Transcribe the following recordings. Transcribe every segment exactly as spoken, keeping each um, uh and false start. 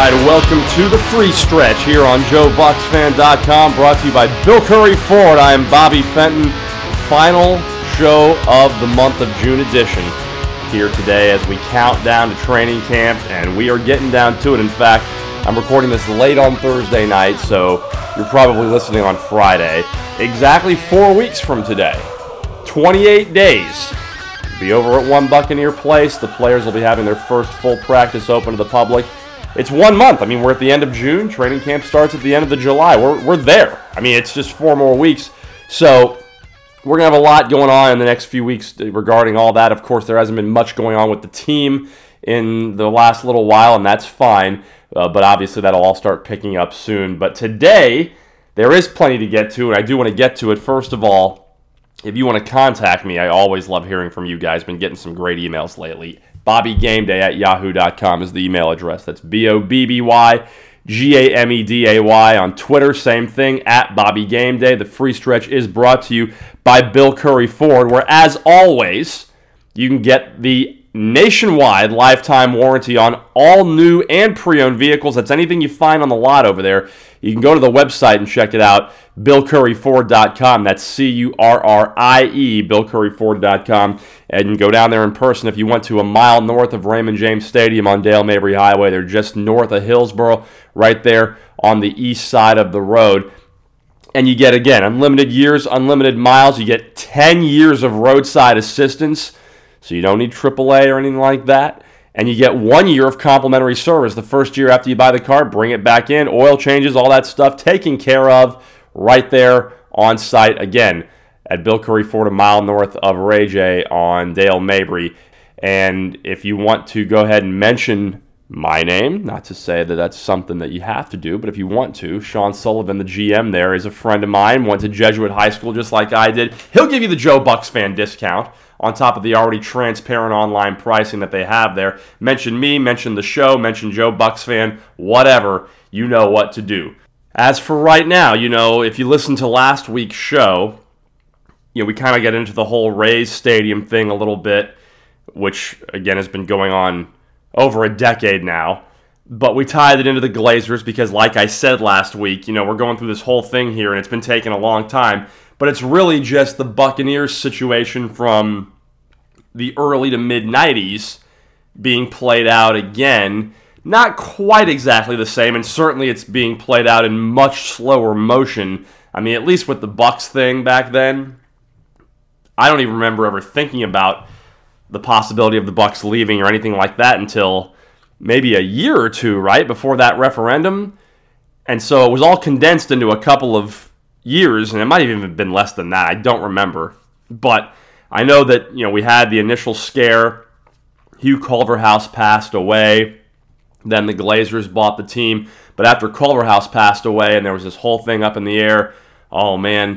right, welcome to the free stretch here on Joe Bucks Fan dot com, brought to you by Bill Curry Ford. I am Bobby Fenton. Final show of the month of June edition here today as we count down to training camp, and we are getting down to it. In fact, I'm recording this late on Thursday night, so you're probably listening on Friday. Exactly four weeks from today, twenty-eight days. Be over at One Buccaneer Place. The players will be having their first full practice open to the public. It's one month. I mean, we're at the end of June. Training camp starts at the end of the July. We're we're there. I mean, it's just four more weeks. So we're going to have a lot going on in the next few weeks regarding all that. Of course, there hasn't been much going on with the team in the last little while, and that's fine. Uh, but obviously, that'll all start picking up soon. But today, there is plenty to get to, and I do want to get to it. First of all, if you want to contact me, I always love hearing from you guys. Been getting some great emails lately. Bobby Game Day at yahoo dot com is the email address. That's B O B B Y G A M E D A Y. On Twitter, same thing, at Bobby Game Day. The free stretch is brought to you by Bill Curry Ford, where, as always, you can get the nationwide lifetime warranty on all new and pre-owned vehicles. That's anything you find on the lot over there. You can go to the website and check it out, Bill Curry Ford dot com. That's C U R R I E, Bill Curry Ford dot com. And you can go down there in person if you want to, a mile north of Raymond James Stadium on Dale Mabry Highway. They're just north of Hillsboro, right there on the east side of the road. And you get, again, unlimited years, unlimited miles. You get ten years of roadside assistance, so you don't need triple A or anything like that. And you get one year of complimentary service. The first year after you buy the car, bring it back in, oil changes, all that stuff taken care of right there on site. Again, at Bill Curry Ford, a mile north of Ray J on Dale Mabry. And if you want to go ahead and mention my name, not to say that that's something that you have to do, but if you want to, Sean Sullivan, the G M there, is a friend of mine, went to Jesuit High School just like I did. He'll give you the Joe Bucks fan discount on top of the already transparent online pricing that they have there. Mention me, mention the show, mention Joe Bucks Fan, whatever, you know what to do. As for right now, you know, if you listen to last week's show, you know, we kind of get into the whole Rays Stadium thing a little bit, which, again, has been going on over a decade now. But we tied it into the Glazers because, like I said last week, you know, we're going through this whole thing here, and it's been taking a long time. But it's really just the Buccaneers situation from the early to mid-nineties being played out again. Not quite exactly the same, and certainly it's being played out in much slower motion. I mean, at least with the Bucks thing back then, I don't even remember ever thinking about the possibility of the Bucks leaving or anything like that until maybe a year or two, right, before that referendum. And so it was all condensed into a couple of years, and it might have even been less than that. I don't remember. But I know that, you know, we had the initial scare. Hugh Culverhouse passed away. Then the Glazers bought the team. But after Culverhouse passed away and there was this whole thing up in the air, oh, man,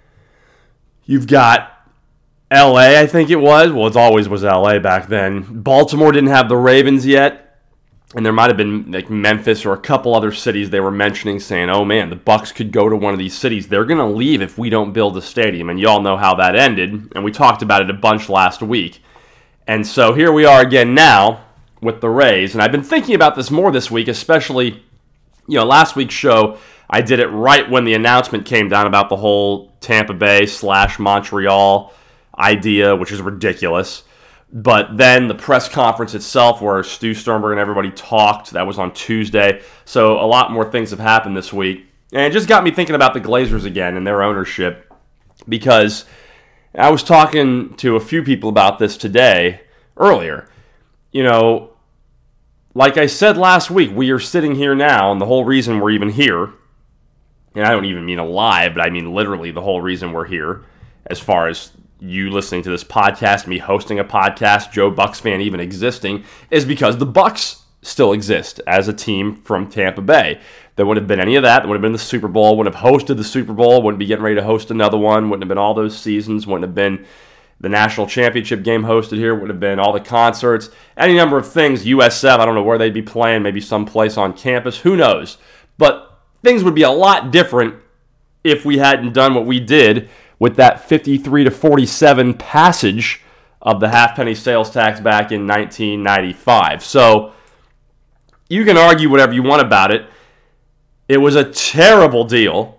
you've got L A, I think it was. Well, it always was L A back then. Baltimore didn't have the Ravens yet. And there might have been like Memphis or a couple other cities they were mentioning saying, oh man, the Bucks could go to one of these cities. They're going to leave if we don't build a stadium. And y'all know how that ended. And we talked about it a bunch last week. And so here we are again now with the Rays. And I've been thinking about this more this week, especially, you know, last week's show, I did it right when the announcement came down about the whole Tampa Bay slash Montreal idea, which is ridiculous. But then the press conference itself where Stu Sternberg and everybody talked, that was on Tuesday. So a lot more things have happened this week. And it just got me thinking about the Glazers again and their ownership, because I was talking to a few people about this today, earlier. You know, like I said last week, we are sitting here now, and the whole reason we're even here, and I don't even mean alive, but I mean literally the whole reason we're here, as far as you listening to this podcast, me hosting a podcast, Joe Bucks Fan even existing, is because the Bucks still exist as a team from Tampa Bay. There wouldn't have been any of that. There would have been the Super Bowl, wouldn't have hosted the Super Bowl, wouldn't be getting ready to host another one, wouldn't have been all those seasons, wouldn't have been the national championship game hosted here, would have been all the concerts, any number of things. U S F, I don't know where they'd be playing, maybe someplace on campus, who knows. But things would be a lot different if we hadn't done what we did with that fifty-three to forty-seven passage of the half penny sales tax back in nineteen ninety-five. So you can argue whatever you want about it. It was a terrible deal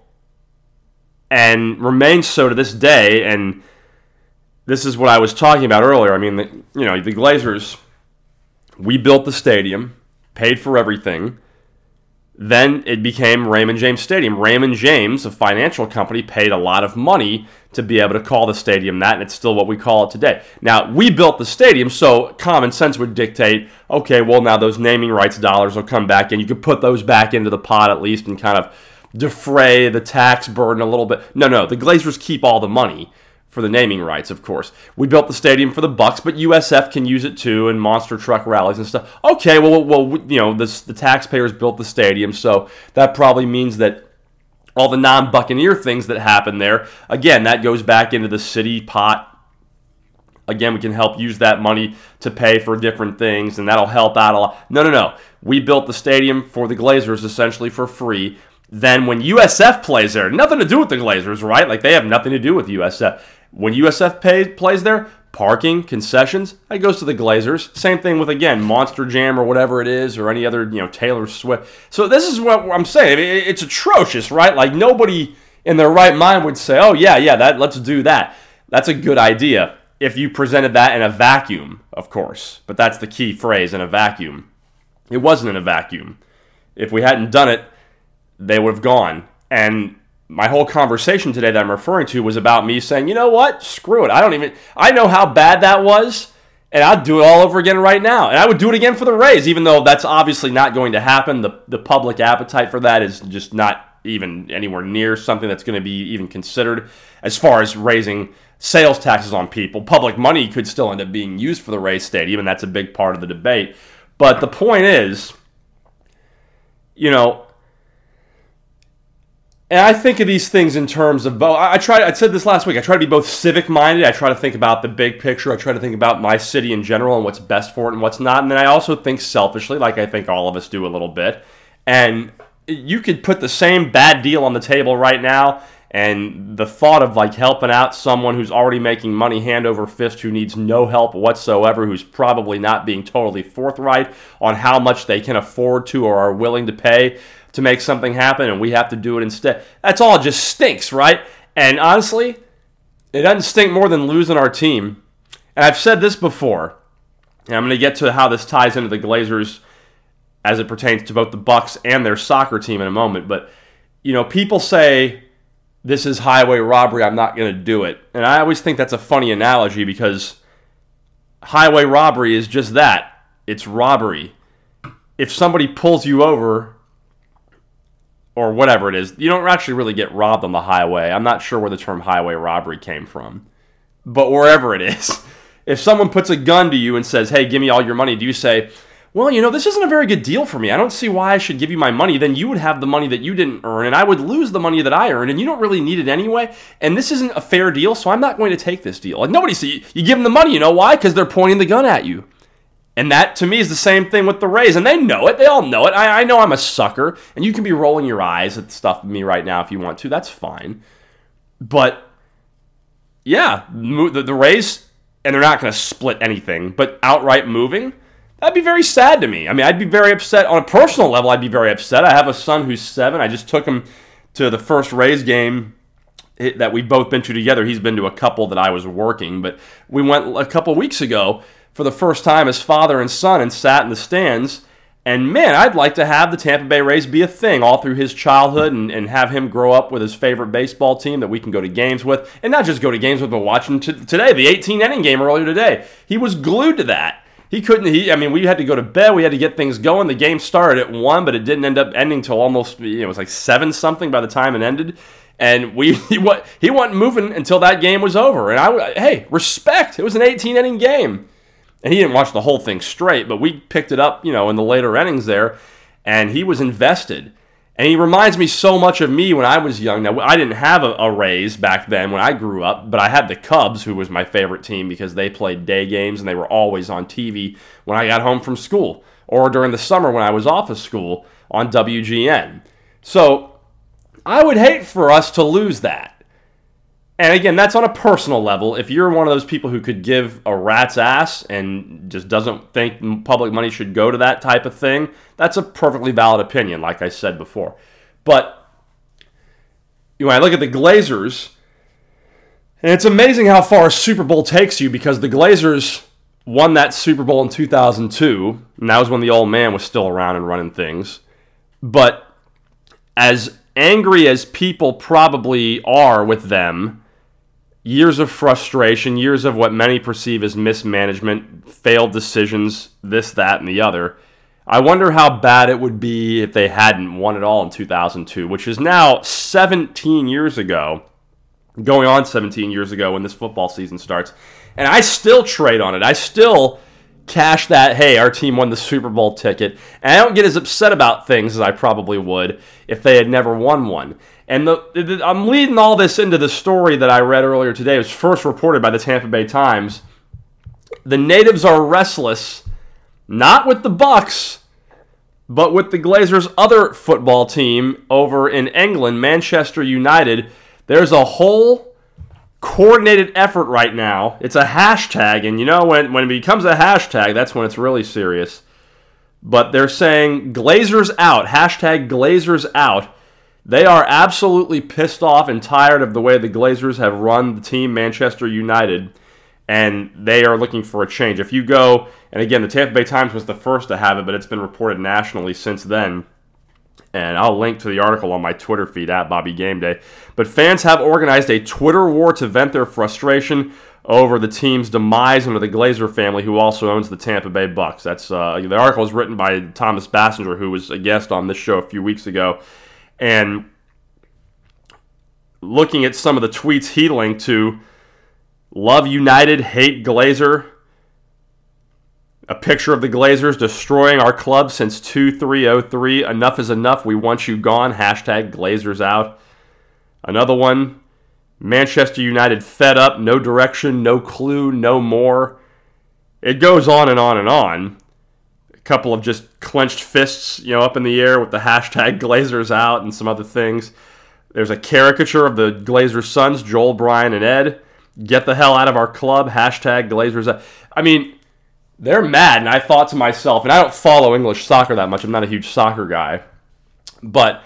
and remains so to this day. And this is what I was talking about earlier. I mean, the, you know, the Glazers, we built the stadium, paid for everything. Then it became Raymond James Stadium. Raymond James, a financial company, paid a lot of money to be able to call the stadium that, and it's still what we call it today. Now, we built the stadium, so common sense would dictate, okay, well, now those naming rights dollars will come back, and you could put those back into the pot at least and kind of defray the tax burden a little bit. No, no, the Glazers keep all the money for the naming rights, of course. We built the stadium for the Bucks, but U S F can use it too, and monster truck rallies and stuff. Okay, well, well, you know, this, the taxpayers built the stadium, so that probably means that all the non-Buccaneer things that happen there, again, that goes back into the city pot. Again, we can help use that money to pay for different things, and that'll help out a lot. No, no, no. We built the stadium for the Glazers essentially for free. Then when U S F plays there, nothing to do with the Glazers, right? Like, they have nothing to do with U S F. When U S F pay, plays there, parking, concessions, that goes to the Glazers. Same thing with, again, Monster Jam or whatever it is, or any other, you know, Taylor Swift. So this is what I'm saying. It's atrocious, right? Like, nobody in their right mind would say, oh, yeah, yeah, that let's do that. That's a good idea if you presented that in a vacuum, of course. But that's the key phrase, in a vacuum. It wasn't in a vacuum. If we hadn't done it, they would have gone. And my whole conversation today that I'm referring to was about me saying, you know what? Screw it. I don't even, I know how bad that was, and I'd do it all over again right now. And I would do it again for the Rays, even though that's obviously not going to happen. The, the public appetite for that is just not even anywhere near something that's going to be even considered as far as raising sales taxes on people. Public money could still end up being used for the Rays Stadium, and that's a big part of the debate. But the point is, you know, and I think of these things in terms of both. I try. I said this last week. I try to be both civic-minded. I try to think about the big picture. I try to think about my city in general and what's best for it and what's not. And then I also think selfishly, like I think all of us do a little bit. And you could put the same bad deal on the table right now, and the thought of like helping out someone who's already making money hand over fist, who needs no help whatsoever, who's probably not being totally forthright on how much they can afford to or are willing to pay to make something happen, and we have to do it instead. That's all just stinks, right? And honestly, it doesn't stink more than losing our team. And I've said this before, and I'm going to get to how this ties into the Glazers as it pertains to both the Bucks and their soccer team in a moment. But, you know, people say, this is highway robbery, I'm not going to do it. And I always think that's a funny analogy, because highway robbery is just that. It's robbery. If somebody pulls you over, or whatever it is, you don't actually really get robbed on the highway. I'm not sure where the term highway robbery came from. But wherever it is, if someone puts a gun to you and says, hey, give me all your money, do you say, well, you know, this isn't a very good deal for me. I don't see why I should give you my money. Then you would have the money that you didn't earn, and I would lose the money that I earned, and you don't really need it anyway, and this isn't a fair deal, so I'm not going to take this deal. Like, nobody see you give them the money, you know why? Because they're pointing the gun at you. And that, to me, is the same thing with the Rays. And they know it. They all know it. I, I know I'm a sucker. And you can be rolling your eyes at stuff with me right now if you want to. That's fine. But, yeah, the, the Rays, and they're not going to split anything, but outright moving, that'd be very sad to me. I mean, I'd be very upset. On a personal level, I'd be very upset. I have a son who's seven. I just took him to the first Rays game that we've both been to together. He's been to a couple that I was working. But we went a couple weeks ago for the first time as father and son, and sat in the stands. And man, I'd like to have the Tampa Bay Rays be a thing all through his childhood, and, and have him grow up with his favorite baseball team that we can go to games with. And not just go to games with, but watching t- today, the eighteen-inning game earlier today. He was glued to that. He couldn't, he, I mean, we had to go to bed. We had to get things going. The game started at one, but it didn't end up ending till almost, you know, it was like seven something by the time it ended. And we he, he wasn't moving until that game was over. And I, hey, respect. It was an eighteen-inning game. And he didn't watch the whole thing straight, but we picked it up, you know, in the later innings there, and he was invested. And he reminds me so much of me when I was young. Now, I didn't have a, a Rays back then when I grew up, but I had the Cubs, who was my favorite team because they played day games and they were always on T V when I got home from school, or during the summer when I was off of school on W G N. So I would hate for us to lose that. And again, that's on a personal level. If you're one of those people who could give a rat's ass and just doesn't think public money should go to that type of thing, that's a perfectly valid opinion, like I said before. But when I look at the Glazers, and it's amazing how far a Super Bowl takes you, because the Glazers won that Super Bowl in two thousand two, and that was when the old man was still around and running things. But as angry as people probably are with them, years of frustration, years of what many perceive as mismanagement, failed decisions, this, that, and the other. I wonder how bad it would be if they hadn't won it all in two thousand two, which is now seventeen years ago, going on seventeen years ago when this football season starts. And I still trade on it. I still cash that, hey, our team won the Super Bowl ticket. And I don't get as upset about things as I probably would if they had never won one. And the, the, I'm leading all this into the story that I read earlier today. It was first reported by the Tampa Bay Times. The natives are restless, not with the Bucks, but with the Glazers' other football team over in England, Manchester United. There's a whole coordinated effort right now. It's a hashtag, and you know, when, when it becomes a hashtag, that's when it's really serious. But they're saying Glazers out, hashtag Glazers out. They are absolutely pissed off and tired of the way the Glazers have run the team, Manchester United, and they are looking for a change. If you go, and again, the Tampa Bay Times was the first to have it, but it's been reported nationally since then, and I'll link to the article on my Twitter feed, at Bobby Game Day. But fans have organized a Twitter war to vent their frustration over the team's demise under the Glazer family, who also owns the Tampa Bay Bucks. That's uh, the article was written by Thomas Bassinger, who was a guest on this show a few weeks ago. And looking at some of the tweets he linked to, love United, hate Glazer, a picture of the Glazers destroying our club since two three oh three, enough is enough, we want you gone, hashtag Glazers out. Another one, Manchester United fed up, no direction, no clue, no more. It goes on and on and on. Couple of just clenched fists, you know, up in the air with the hashtag Glazers out and some other things. There's a caricature of the Glazers' sons, Joel, Brian, and Ed. Get the hell out of our club, hashtag Glazers out. I mean, they're mad, and I thought to myself, and I don't follow English soccer that much, I'm not a huge soccer guy, but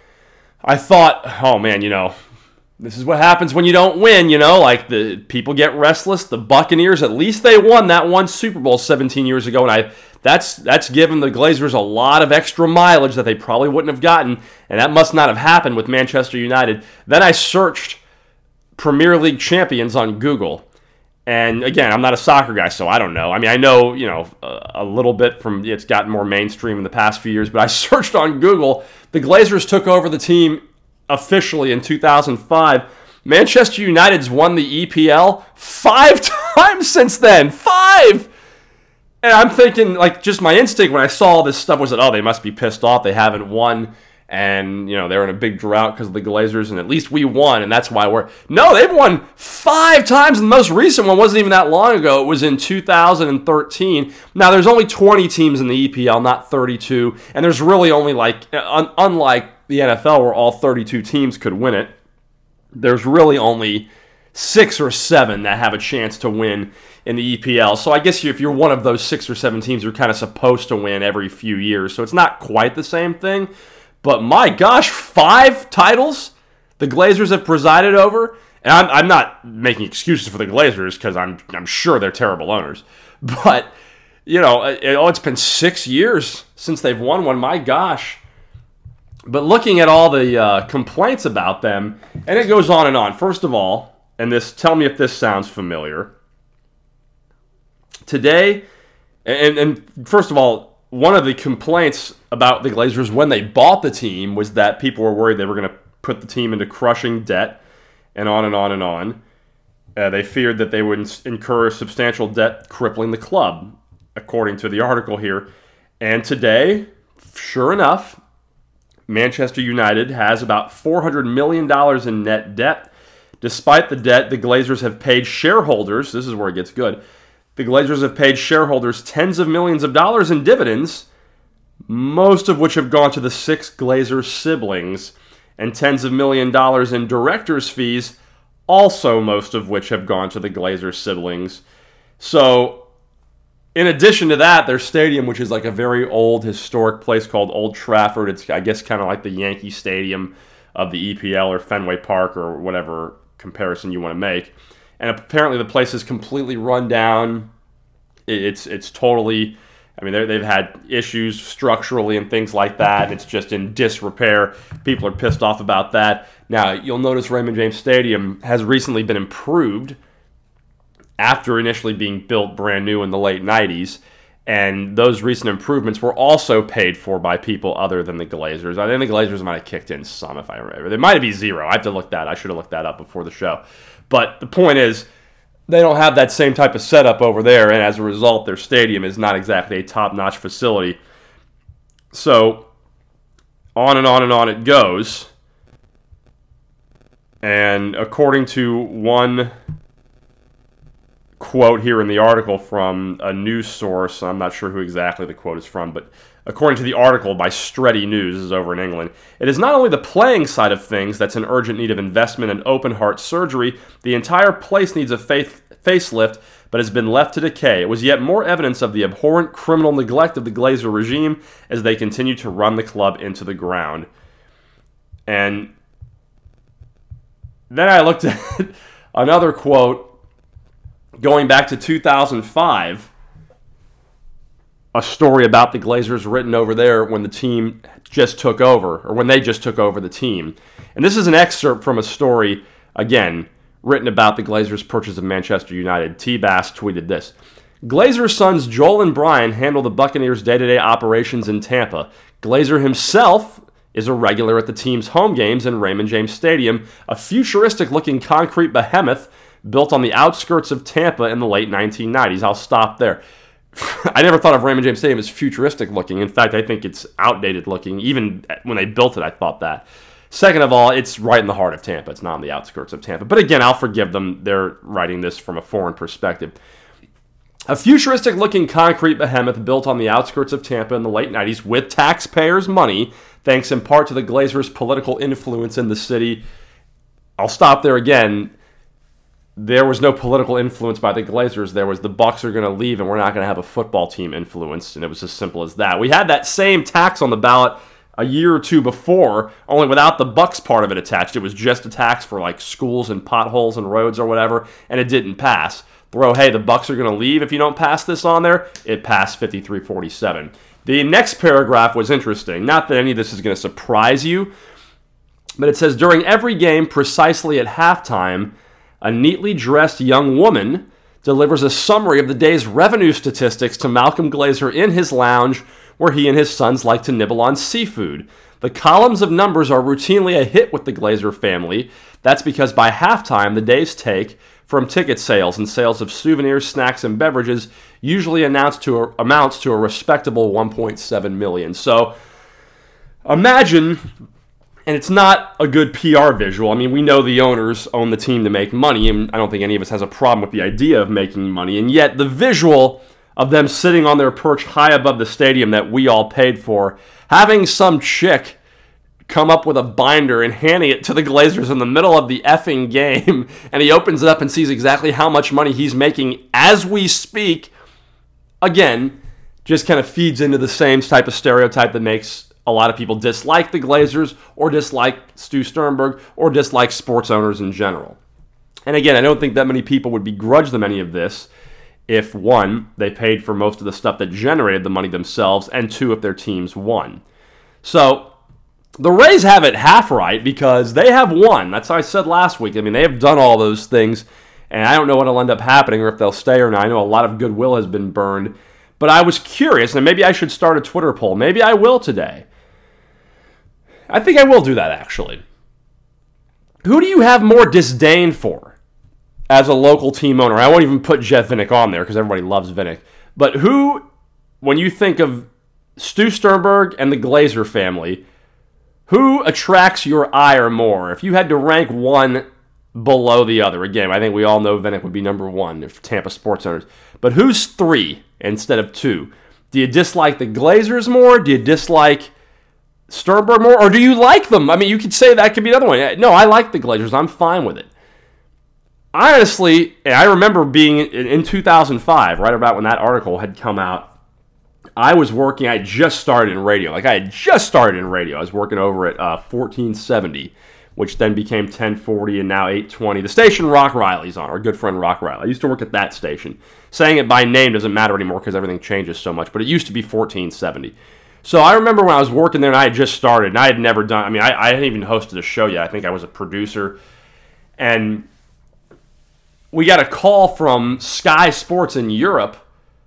I thought, oh man, you know, this is what happens when you don't win, you know, like the people get restless. The Buccaneers, at least they won that one Super Bowl seventeen years ago, and I that's that's given the Glazers a lot of extra mileage that they probably wouldn't have gotten, and that must not have happened with Manchester United. Then I searched Premier League champions on Google, and again, I'm not a soccer guy, so I don't know. I mean, I know, you know, a, a little bit from, it's gotten more mainstream in the past few years, but I searched on Google. The Glazers took over the team officially in two thousand five. Manchester United's won the E P L five times since then. Five! And I'm thinking, like, just my instinct when I saw all this stuff was that, oh, they must be pissed off. They haven't won. And, you know, they're in a big drought because of the Glazers, and at least we won, and that's why we're... No, they've won five times, and the most recent one wasn't even that long ago. It was in two thousand thirteen. Now, there's only twenty teams in the E P L, not thirty-two, and there's really only, like, un- unlike the N F L where all thirty-two teams could win it, there's really only six or seven that have a chance to win in the E P L. So I guess if you're one of those six or seven teams, you're kind of supposed to win every few years. So it's not quite the same thing. But my gosh, five titles the Glazers have presided over. And I'm, I'm not making excuses for the Glazers because I'm I'm sure they're terrible owners. But, you know, it, oh, it's been six years since they've won one. My gosh. But looking at all the uh, complaints about them, and it goes on and on. First of all, and this, tell me if this sounds familiar. Today, and, and first of all, one of the complaints about the Glazers when they bought the team was that people were worried they were going to put the team into crushing debt, and on and on and on. Uh, they feared that they would incur substantial debt crippling the club, according to the article here. And today, sure enough, Manchester United has about four hundred million dollars in net debt. Despite the debt, the Glazers have paid shareholders, this is where it gets good, the Glazers have paid shareholders tens of millions of dollars in dividends, most of which have gone to the six Glazer siblings, and tens of million dollars in directors' fees, also most of which have gone to the Glazer siblings. So, in addition to that, their stadium, which is like a very old, historic place called Old Trafford, it's, I guess, kind of like the Yankee Stadium of the E P L or Fenway Park or whatever comparison you want to make. And apparently the place is completely run down. It's it's totally, I mean, they've had issues structurally and things like that. It's just in disrepair. People are pissed off about that. Now, you'll notice Raymond James Stadium has recently been improved after initially being built brand new in the late nineties. And those recent improvements were also paid for by people other than the Glazers. I think the Glazers might have kicked in some, if I remember. There might be zero. I have to look that. I should have looked that up before the show. But the point is, they don't have that same type of setup over there, and as a result, their stadium is not exactly a top-notch facility. So, on and on and on it goes. And according to one quote here in the article from a news source, I'm not sure who exactly the quote is from, but according to the article by Stretty News, this is over in England, it is not only the playing side of things that's in urgent need of investment and open heart surgery, the entire place needs a faith, facelift, but has been left to decay. It was yet more evidence of the abhorrent criminal neglect of the Glazer regime as they continue to run the club into the ground. And then I looked at another quote going back to two thousand five, a story about the Glazers written over there when the team just took over, or when they just took over the team. And this is an excerpt from a story, again, written about the Glazers' purchase of Manchester United. T-Bass tweeted this: Glazer sons Joel and Brian handle the Buccaneers' day-to-day operations in Tampa. Glazer himself is a regular at the team's home games in Raymond James Stadium, a futuristic-looking concrete behemoth built on the outskirts of Tampa in the late nineteen nineties. I'll stop there. I never thought of Raymond James Stadium as futuristic looking. In fact, I think it's outdated looking. Even when they built it, I thought that. Second of all, it's right in the heart of Tampa. It's not on the outskirts of Tampa. But again, I'll forgive them. They're writing this from a foreign perspective. A futuristic-looking concrete behemoth built on the outskirts of Tampa in the late nineties with taxpayers' money, thanks in part to the Glazers' political influence in the city. I'll stop there again. There was no political influence by the Glazers. There was the Bucs are going to leave and we're not going to have a football team influence. And it was as simple as that. We had that same tax on the ballot a year or two before, only without the Bucs part of it attached. It was just a tax for like schools and potholes and roads or whatever, and it didn't pass. Throw, hey, the Bucs are going to leave if you don't pass this on there. It passed fifty-three forty-seven. The next paragraph was interesting. Not that any of this is going to surprise you, but it says, during every game, precisely at halftime, a neatly dressed young woman delivers a summary of the day's revenue statistics to Malcolm Glazer in his lounge, where he and his sons like to nibble on seafood. The columns of numbers are routinely a hit with the Glazer family. That's because by halftime, the day's take from ticket sales and sales of souvenirs, snacks, and beverages usually announced to a, amounts to a respectable one point seven million dollars. So imagine, and it's not a good P R visual. I mean, we know the owners own the team to make money, and I don't think any of us has a problem with the idea of making money. And yet the visual of them sitting on their perch high above the stadium that we all paid for, having some chick come up with a binder and handing it to the Glazers in the middle of the effing game, and he opens it up and sees exactly how much money he's making as we speak, again, just kind of feeds into the same type of stereotype that makes a lot of people dislike the Glazers or dislike Stu Sternberg or dislike sports owners in general. And again, I don't think that many people would begrudge them any of this if, one, they paid for most of the stuff that generated the money themselves, and two, if their teams won. So the Rays have it half right because they have won. That's how I said last week. I mean, they have done all those things, and I don't know what will end up happening or if they'll stay or not. I know a lot of goodwill has been burned, but I was curious, and maybe I should start a Twitter poll. Maybe I will today. I think I will do that, actually. Who do you have more disdain for as a local team owner? I won't even put Jeff Vinik on there because everybody loves Vinik. But who, when you think of Stu Sternberg and the Glazer family, who attracts your ire more? If you had to rank one below the other, again, I think we all know Vinik would be number one if Tampa sports owners. But who's three instead of two? Do you dislike the Glazers more? Do you dislike Sternberg more? Or do you like them? I mean, you could say that could be another one. No, I like the Glazers. I'm fine with it. I honestly, I remember being in two thousand five, right about when that article had come out. I was working, I had just started in radio. Like, I had just started in radio. I was working over at uh, fourteen seventy, which then became ten forty and now eight twenty. The station Rock Riley's on, our good friend Rock Riley. I used to work at that station. Saying it by name doesn't matter anymore because everything changes so much, but it used to be fourteen seventy. So I remember when I was working there and I had just started, and I had never done, I mean, I, I hadn't even hosted a show yet. I think I was a producer. And we got a call from Sky Sports in Europe,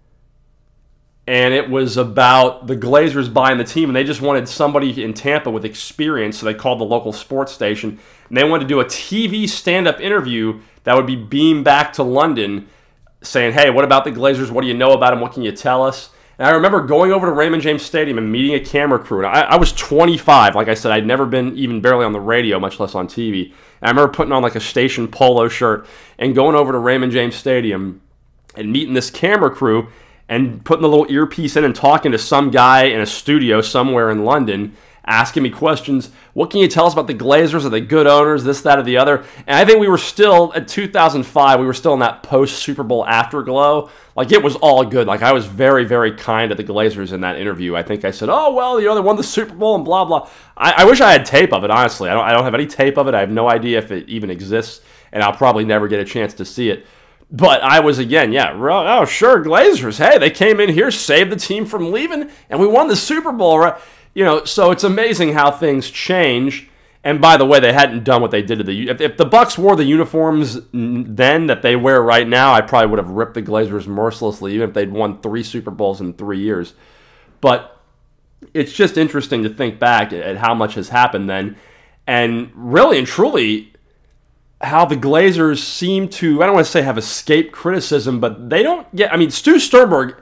and it was about the Glazers buying the team, and they just wanted somebody in Tampa with experience, so they called the local sports station, and they wanted to do a T V stand-up interview that would be beamed back to London, saying, hey, what about the Glazers? What do you know about them? What can you tell us? And I remember going over to Raymond James Stadium and meeting a camera crew. And I, I was twenty-five. Like I said, I'd never been even barely on the radio, much less on T V. And I remember putting on like a station polo shirt and going over to Raymond James Stadium and meeting this camera crew and putting the little earpiece in and talking to some guy in a studio somewhere in London, asking me questions. What can you tell us about the Glazers? Are they good owners? This, that, or the other? And I think we were still, at two thousand five, we were still in that post-Super Bowl afterglow. Like, it was all good. Like, I was very, very kind to the Glazers in that interview. I think I said, oh, well, you know, they won the Super Bowl and blah, blah. I, I wish I had tape of it, honestly. I don't, I don't have any tape of it. I have no idea if it even exists, and I'll probably never get a chance to see it. But I was, again, yeah, oh, sure, Glazers. Hey, they came in here, saved the team from leaving, and we won the Super Bowl, right? You know, so it's amazing how things change. And by the way, they hadn't done what they did to the... If, if the Bucks wore the uniforms then that they wear right now, I probably would have ripped the Glazers mercilessly, even if they'd won three Super Bowls in three years. But it's just interesting to think back at how much has happened then. And really and truly, how the Glazers seem to, I don't want to say have escaped criticism, but they don't get... I mean, Stu Sternberg,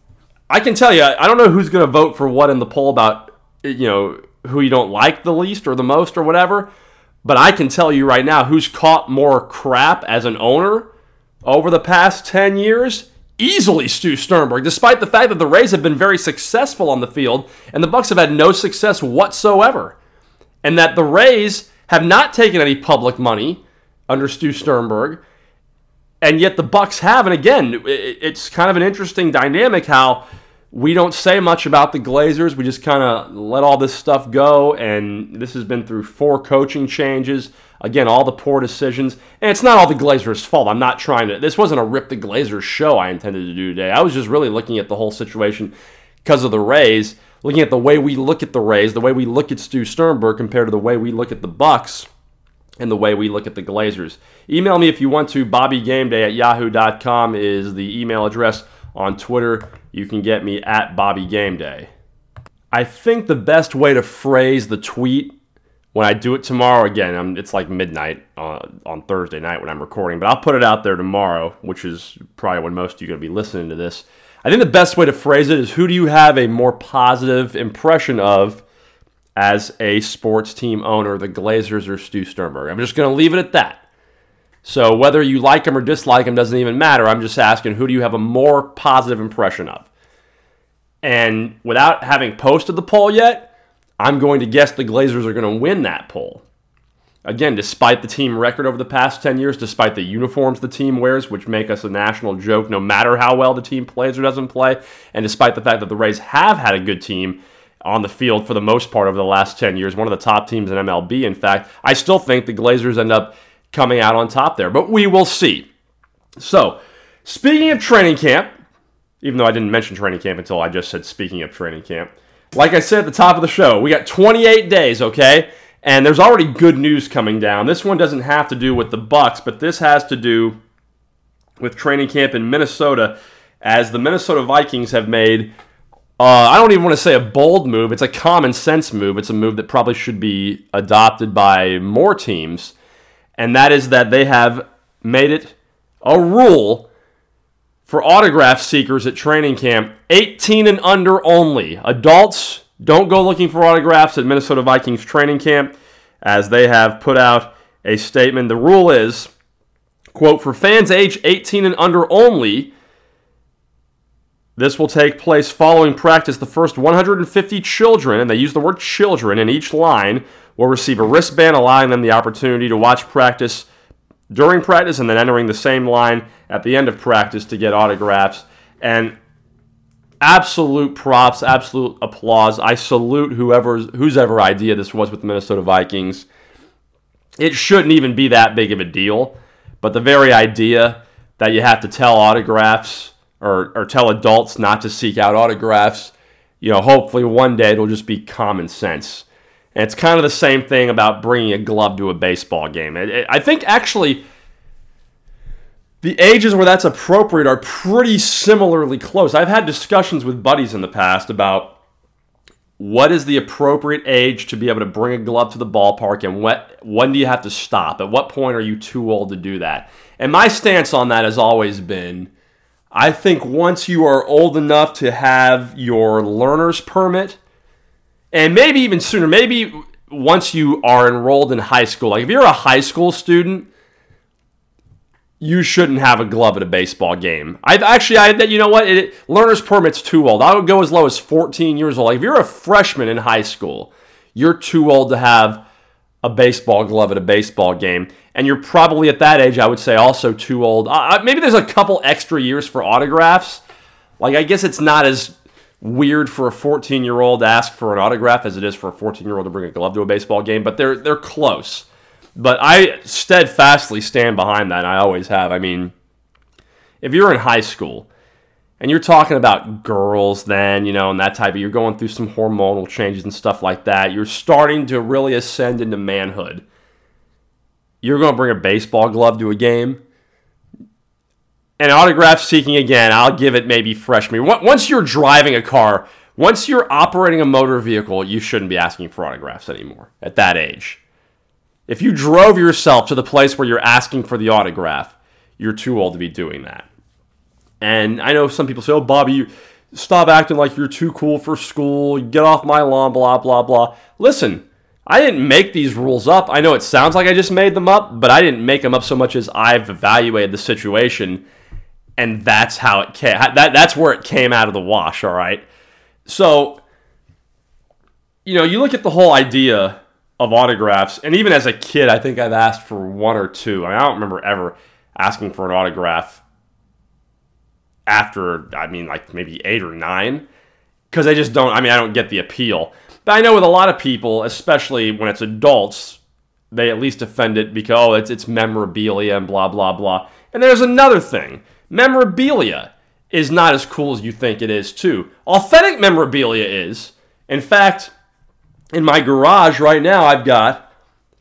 I can tell you, I don't know who's going to vote for what in the poll about, you know, who you don't like the least or the most or whatever, but I can tell you right now who's caught more crap as an owner over the past ten years. Easily Stu Sternberg, despite the fact that the Rays have been very successful on the field and the Bucks have had no success whatsoever, and that the Rays have not taken any public money under Stu Sternberg, and yet the Bucks have. And again, it's kind of an interesting dynamic how we don't say much about the Glazers. We just kind of let all this stuff go, and this has been through four coaching changes. Again, all the poor decisions. And it's not all the Glazers' fault. I'm not trying to... This wasn't a Rip the Glazers show I intended to do today. I was just really looking at the whole situation because of the Rays, looking at the way we look at the Rays, the way we look at Stu Sternberg compared to the way we look at the Bucks and the way we look at the Glazers. Email me if you want to. Bobby Game Day at yahoo dot com is the email address. On Twitter, you can get me at Bobby Game Day. I think the best way to phrase the tweet when I do it tomorrow, again, I'm, it's like midnight on, on Thursday night when I'm recording, but I'll put it out there tomorrow, which is probably when most of you are going to be listening to this. I think the best way to phrase it is, who do you have a more positive impression of as a sports team owner, the Glazers or Stu Sternberg? I'm just going to leave it at that. So whether you like him or dislike him doesn't even matter. I'm just asking, who do you have a more positive impression of? And without having posted the poll yet, I'm going to guess the Glazers are going to win that poll. Again, despite the team record over the past ten years, despite the uniforms the team wears, which make us a national joke no matter how well the team plays or doesn't play, and despite the fact that the Rays have had a good team on the field for the most part over the last ten years, one of the top teams in M L B, in fact, I still think the Glazers end up coming out on top there, but we will see. So, speaking of training camp, even though I didn't mention training camp until I just said speaking of training camp, like I said at the top of the show, we got twenty-eight days, okay? And there's already good news coming down. This one doesn't have to do with the Bucks, but this has to do with training camp in Minnesota, as the Minnesota Vikings have made, uh, I don't even want to say a bold move, it's a common sense move. It's a move that probably should be adopted by more teams. And that is that they have made it a rule for autograph seekers at training camp, eighteen and under only. Adults, don't go looking for autographs at Minnesota Vikings training camp, as they have put out a statement. The rule is, quote, for fans age eighteen and under only, this will take place following practice. The first one hundred fifty children, and they use the word children in each line, will receive a wristband allowing them the opportunity to watch practice during practice and then entering the same line at the end of practice to get autographs. And absolute props, absolute applause. I salute whoever's whose ever idea this was with the Minnesota Vikings. It shouldn't even be that big of a deal, but the very idea that you have to tell autographs or, or tell adults not to seek out autographs, you know, hopefully one day it'll just be common sense. And it's kind of the same thing about bringing a glove to a baseball game. It, it, I think actually the ages where that's appropriate are pretty similarly close. I've had discussions with buddies in the past about what is the appropriate age to be able to bring a glove to the ballpark, and what when do you have to stop? At what point are you too old to do that? And my stance on that has always been, I think once you are old enough to have your learner's permit, and maybe even sooner, maybe once you are enrolled in high school, like if you're a high school student, you shouldn't have a glove at a baseball game. I actually, I you know what? It, learner's permit's too old. I would go as low as fourteen years old. Like if you're a freshman in high school, you're too old to have a baseball glove at a baseball game. And you're probably at that age, I would say, also too old. Uh, maybe there's a couple extra years for autographs. Like I guess it's not as weird for a fourteen-year-old to ask for an autograph as it is for a fourteen-year-old to bring a glove to a baseball game, but they're they're close. But I steadfastly stand behind that, and I always have. I mean, if you're in high school and you're talking about girls then, you know, and that type of, you're going through some hormonal changes and stuff like that, you're starting to really ascend into manhood. You're going to bring a baseball glove to a game. And autograph seeking, again, I'll give it maybe freshman. Once you're driving a car, once you're operating a motor vehicle, you shouldn't be asking for autographs anymore at that age. If you drove yourself to the place where you're asking for the autograph, you're too old to be doing that. And I know some people say, oh, Bobby, you stop acting like you're too cool for school. Get off my lawn, blah, blah, blah. Listen, I didn't make these rules up. I know it sounds like I just made them up, but I didn't make them up so much as I've evaluated the situation, and that's how it came. That, that's where it came out of the wash, all right? So, you know, you look at the whole idea of autographs, and even as a kid, I think I've asked for one or two. I, mean, I don't remember ever asking for an autograph after, I mean, like maybe eight or nine, because I just don't, I mean, I don't get the appeal. But I know with a lot of people, especially when it's adults, they at least defend it because, oh, it's, it's memorabilia and blah, blah, blah. And there's another thing. Memorabilia is not as cool as you think it is, too. Authentic memorabilia is. In fact, in my garage right now, I've got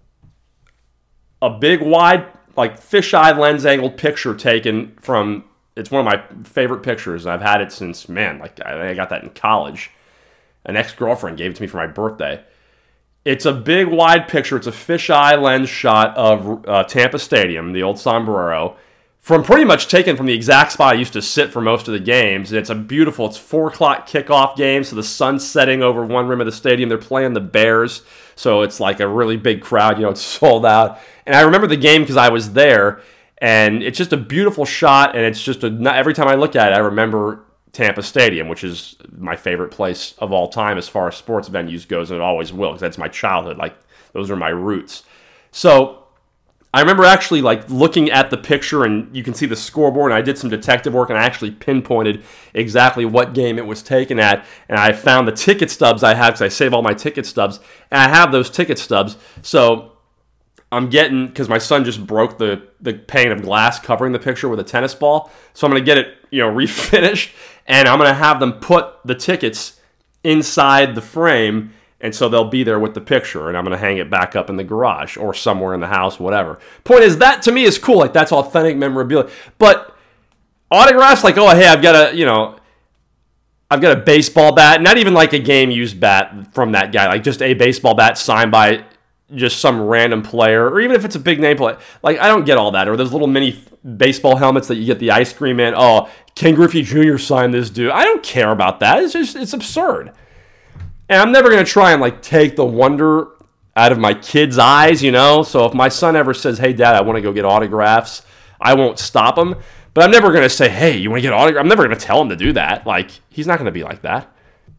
a big, wide, like fisheye lens-angled picture taken from, it's one of my favorite pictures. I've had it since, man, like I got that in college. An ex-girlfriend gave it to me for my birthday. It's a big, wide picture. It's a fisheye lens shot of uh, Tampa Stadium, the old Sombrero, from pretty much taken from the exact spot I used to sit for most of the games. And it's a beautiful, it's four o'clock kickoff game, so the sun's setting over one rim of the stadium. They're playing the Bears, so it's like a really big crowd. You know, it's sold out. And I remember the game because I was there, and it's just a beautiful shot, and it's just a, every time I look at it, I remember Tampa Stadium, which is my favorite place of all time as far as sports venues goes, and it always will, because that's my childhood. Like, those are my roots. So I remember actually like looking at the picture, and you can see the scoreboard, and I did some detective work, and I actually pinpointed exactly what game it was taken at, and I found the ticket stubs I have, because I save all my ticket stubs, and I have those ticket stubs. So I'm getting, because my son just broke the, the pane of glass covering the picture with a tennis ball, so I'm going to get it, you know, refinished, and I'm going to have them put the tickets inside the frame, and so they'll be there with the picture, and I'm going to hang it back up in the garage or somewhere in the house, whatever. Point is, that to me is cool. Like, that's authentic memorabilia. But autographs, like, oh, hey, I've got a, you know, I've got a baseball bat, not even like a game-used bat from that guy, like just a baseball bat signed by just some random player, or even if it's a big name player. Like, I don't get all that. Or those little mini baseball helmets that you get the ice cream in. Oh, Ken Griffey Junior signed this dude. I don't care about that. It's just, it's absurd. And I'm never going to try and, like, take the wonder out of my kids' eyes, you know? So if my son ever says, hey, Dad, I want to go get autographs, I won't stop him. But I'm never going to say, hey, you want to get autographs? I'm never going to tell him to do that. Like, he's not going to be like that.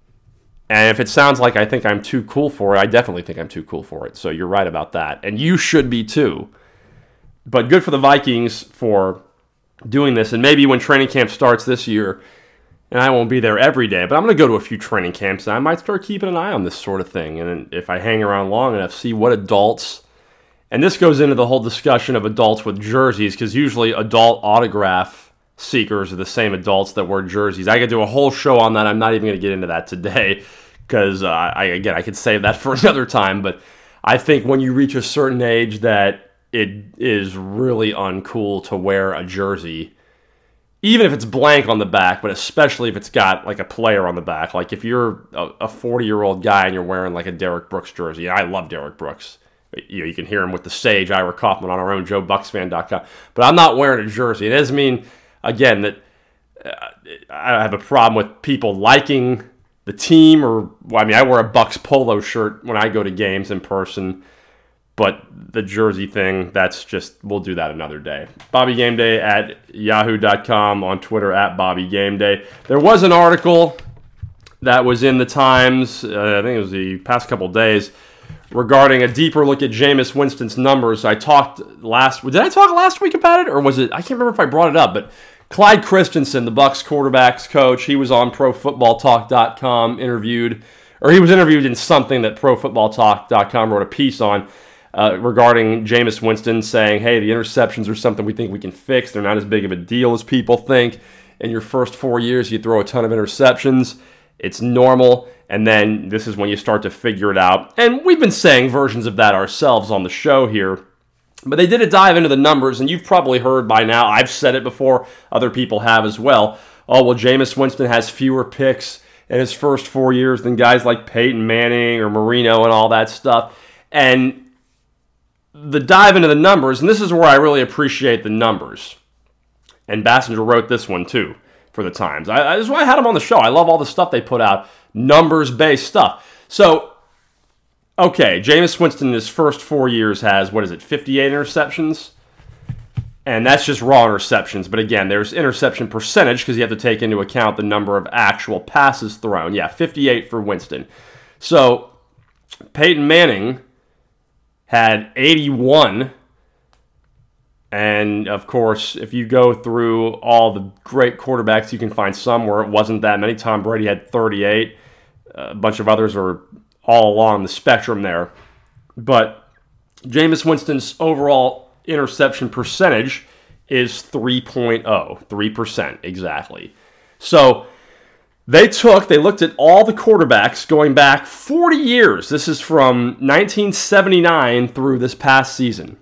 And if it sounds like I think I'm too cool for it, I definitely think I'm too cool for it. So you're right about that. And you should be too. but good for the Vikings for doing this. And maybe when training camp starts this year, and I won't be there every day, but I'm going to go to a few training camps, and I might start keeping an eye on this sort of thing. And if I hang around long enough, see what adults, and this goes into the whole discussion of adults with jerseys, because usually adult autograph seekers are the same adults that wear jerseys. I could do a whole show on that. I'm not even going to get into that today, because, uh, I, again, I could save that for another time. But I think when you reach a certain age that it is really uncool to wear a jersey, even if it's blank on the back, but especially if it's got like a player on the back. Like if you're a forty-year-old guy and you're wearing like a Derrick Brooks jersey, I love Derrick Brooks. You know, you can hear him with the sage, Ira Kaufman, on our own Joe Bucks Fan dot com. But I'm not wearing a jersey. It doesn't mean, again, that uh, I have a problem with people liking the team. Or, well, I mean, I wear a Bucks polo shirt when I go to games in person. But the jersey thing, that's just, we'll do that another day. Bobby Game Day at yahoo dot com, on Twitter at Bobby Game Day. There was an article that was in the Times, uh, I think it was the past couple days, regarding a deeper look at Jameis Winston's numbers. I talked last, did I talk last week about it? Or was it, I can't remember if I brought it up, but Clyde Christensen, the Bucs quarterbacks coach, he was on pro football talk dot com, interviewed, or he was interviewed in something that pro football talk dot com wrote a piece on. Uh, regarding Jameis Winston, saying, hey, the interceptions are something we think we can fix. They're not as big of a deal as people think. In your first four years, you throw a ton of interceptions. It's normal. And then this is when you start to figure it out. And we've been saying versions of that ourselves on the show here. But they did a dive into the numbers, and you've probably heard by now. I've said it before. Other people have as well. Oh, well, Jameis Winston has fewer picks in his first four years than guys like Peyton Manning or Marino and all that stuff. And the dive into the numbers, and this is where I really appreciate the numbers. And Bassinger wrote this one too for the Times. I, I, this is why I had him on the show. I love all the stuff they put out, numbers-based stuff. So, okay, Jameis Winston in his first four years has, what is it, fifty-eight interceptions? And that's just raw interceptions. But again, there's interception percentage because you have to take into account the number of actual passes thrown. Yeah, fifty-eight for Winston. So, Peyton Manning had eighty-one, and of course, if you go through all the great quarterbacks, you can find some where it wasn't that many. Tom Brady had thirty-eight. A bunch of others are all along the spectrum there. But Jameis Winston's overall interception percentage is three point oh, three percent exactly. So They took, they looked at all the quarterbacks going back forty years. This is from nineteen seventy-nine through this past season,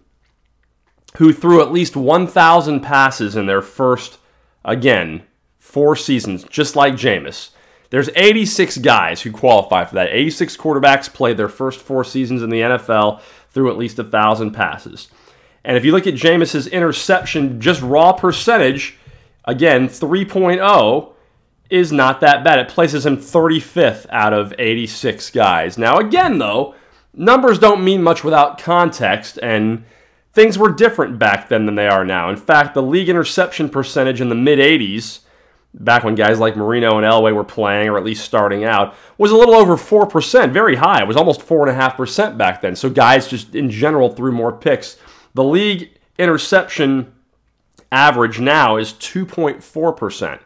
who threw at least one thousand passes in their first, again, four seasons, just like Jameis. There's eighty-six guys who qualify for that. eighty-six quarterbacks played their first four seasons in the N F L through at least one thousand passes. And if you look at Jameis's interception, just raw percentage, again, three point oh, is not that bad. It places him thirty-fifth out of eighty-six guys. Now, again, though, numbers don't mean much without context, and things were different back then than they are now. In fact, the league interception percentage in the mid-eighties, back when guys like Marino and Elway were playing, or at least starting out, was a little over four percent, very high. It was almost four point five percent back then. So guys just in general threw more picks. The league interception average now is two point four percent.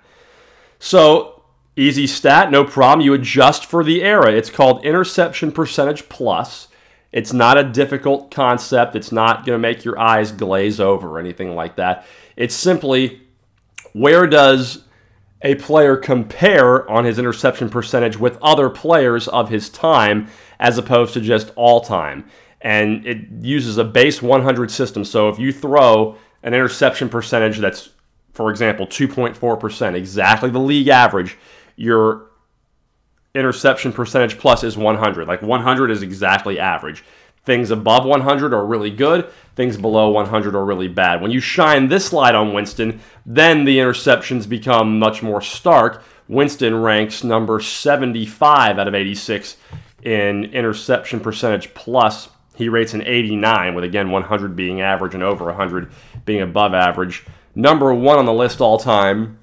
So, easy stat, no problem. You adjust for the era. It's called interception percentage plus. It's not a difficult concept. It's not going to make your eyes glaze over or anything like that. It's simply, where does a player compare on his interception percentage with other players of his time as opposed to just all time? And it uses a base one hundred system. So if you throw an interception percentage that's, for example, two point four percent, exactly the league average, your interception percentage plus is one hundred. Like one hundred is exactly average. Things above one hundred are really good. Things below one hundred are really bad. When you shine this light on Winston, then the interceptions become much more stark. Winston ranks number seventy-five out of eighty-six in interception percentage plus. He rates an eighty-nine, with, again, one hundred being average and over one hundred being above average. Number one on the list all time,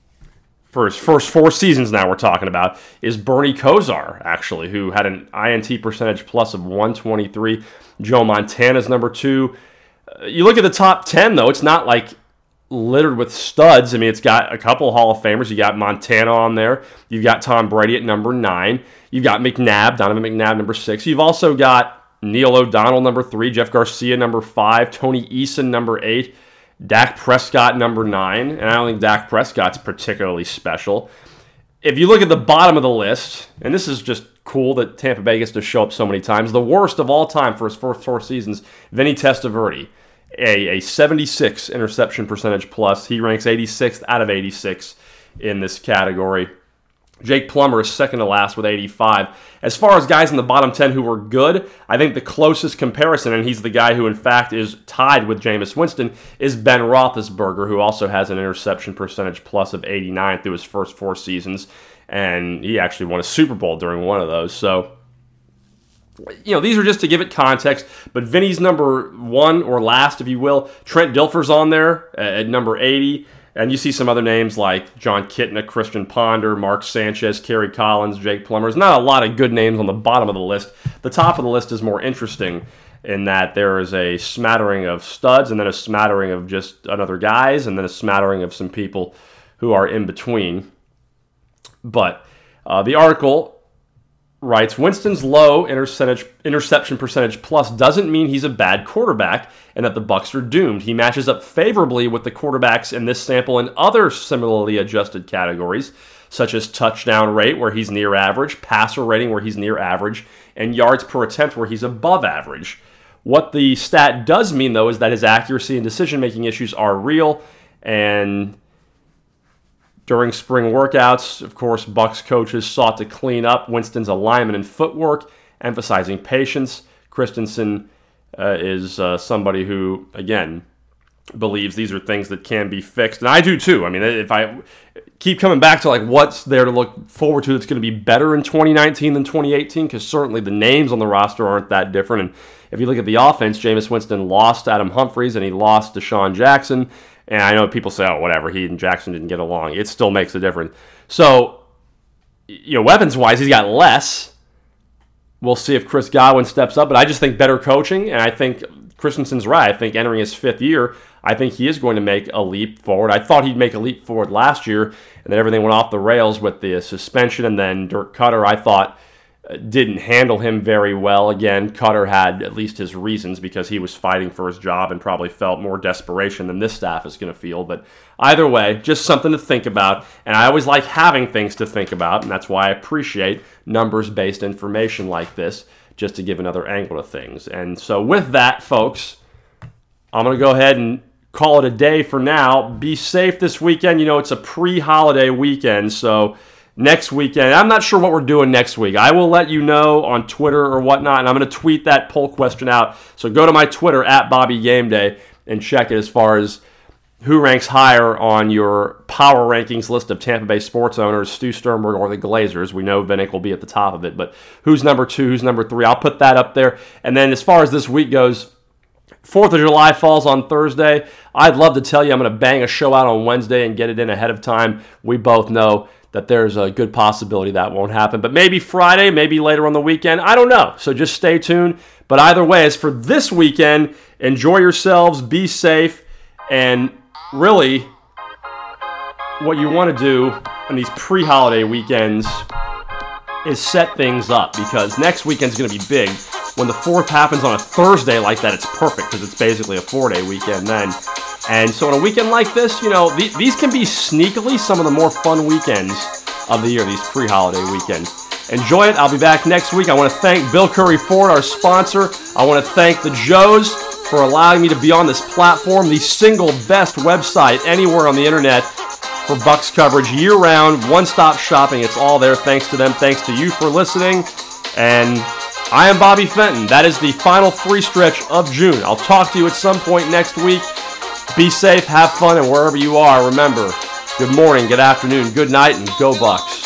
for his first four seasons now we're talking about, is Bernie Kosar, actually, who had an I N T percentage plus of one twenty-three. Joe Montana's number two. You look at the top ten, though, it's not like littered with studs. I mean, it's got a couple of Hall of Famers. You got Montana on there. You've got Tom Brady at number nine. You've got McNabb, Donovan McNabb, number six. You've also got Neil O'Donnell, number three. Jeff Garcia, number five. Tony Eason, number eight. Dak Prescott, number nine. And I don't think Dak Prescott's particularly special. If you look at the bottom of the list, and this is just cool that Tampa Bay gets to show up so many times, the worst of all time for his first four seasons, Vinny Testaverde, a, a seventy-six interception percentage plus. He ranks eighty-sixth out of eighty-six in this category. Jake Plummer is second to last with eighty-five. As far as guys in the bottom ten who were good, I think the closest comparison, and he's the guy who in fact is tied with Jameis Winston, is Ben Roethlisberger, who also has an interception percentage plus of eighty-nine through his first four seasons, and he actually won a Super Bowl during one of those. So, you know, these are just to give it context, but Vinny's number one or last, if you will. Trent Dilfer's on there at number eighty. And you see some other names like John Kitna, Christian Ponder, Mark Sanchez, Kerry Collins, Jake Plummer. There's not a lot of good names on the bottom of the list. The top of the list is more interesting in that there is a smattering of studs and then a smattering of just another guys and then a smattering of some people who are in between. But uh, the article writes, Winston's low interception percentage plus doesn't mean he's a bad quarterback and that the Bucs are doomed. He matches up favorably with the quarterbacks in this sample in other similarly adjusted categories, such as touchdown rate, where he's near average, passer rating, where he's near average, and yards per attempt, where he's above average. What the stat does mean, though, is that his accuracy and decision-making issues are real, and during spring workouts, of course, Bucs coaches sought to clean up Winston's alignment and footwork, emphasizing patience. Christensen uh, is uh, somebody who, again, believes these are things that can be fixed. And I do too. I mean, if I keep coming back to like what's there to look forward to that's going to be better in twenty nineteen than twenty eighteen, because certainly the names on the roster aren't that different. And if you look at the offense, Jameis Winston lost Adam Humphries and he lost Deshaun Jackson. And I know people say, oh, whatever, he and Jackson didn't get along. It still makes a difference. So, you know, weapons-wise, he's got less. We'll see if Chris Godwin steps up. But I just think better coaching, and I think Christensen's right. I think entering his fifth year, I think he is going to make a leap forward. I thought he'd make a leap forward last year, and then everything went off the rails with the suspension, and then Dirk Cutter, I thought, didn't handle him very well. Again, Cutter had at least his reasons because he was fighting for his job and probably felt more desperation than this staff is going to feel. But either way, just something to think about. And I always like having things to think about, and that's why I appreciate numbers-based information like this, just to give another angle to things. And so with that, folks, I'm going to go ahead and call it a day for now. Be safe this weekend. You know, it's a pre-holiday weekend, so next weekend, I'm not sure what we're doing next week. I will let you know on Twitter or whatnot, and I'm going to tweet that poll question out. So go to my Twitter, at Bobby Game Day, and check it as far as who ranks higher on your power rankings list of Tampa Bay sports owners, Stu Sternberg or the Glazers. We know Vinnick will be at the top of it, but who's number two, who's number three? I'll put that up there. And then as far as this week goes, fourth of July falls on Thursday. I'd love to tell you I'm going to bang a show out on Wednesday and get it in ahead of time. We both know that there's a good possibility that won't happen. But maybe Friday, maybe later on the weekend. I don't know. So just stay tuned. But either way, as for this weekend, enjoy yourselves, be safe, and really what you want to do on these pre-holiday weekends is set things up, because next weekend's going to be big. When the fourth happens on a Thursday like that, it's perfect because it's basically a four-day weekend then. And so on a weekend like this, you know, th- these can be sneakily some of the more fun weekends of the year, these pre-holiday weekends. Enjoy it. I'll be back next week. I want to thank Bill Curry Ford, our sponsor. I want to thank the Joes for allowing me to be on this platform, the single best website anywhere on the internet for Bucs coverage year-round, one-stop shopping. It's all there. Thanks to them. Thanks to you for listening. And I am Bobby Fenton. That is the final free stretch of June. I'll talk to you at some point next week. Be safe, have fun, and wherever you are, remember, good morning, good afternoon, good night, and go Bucs.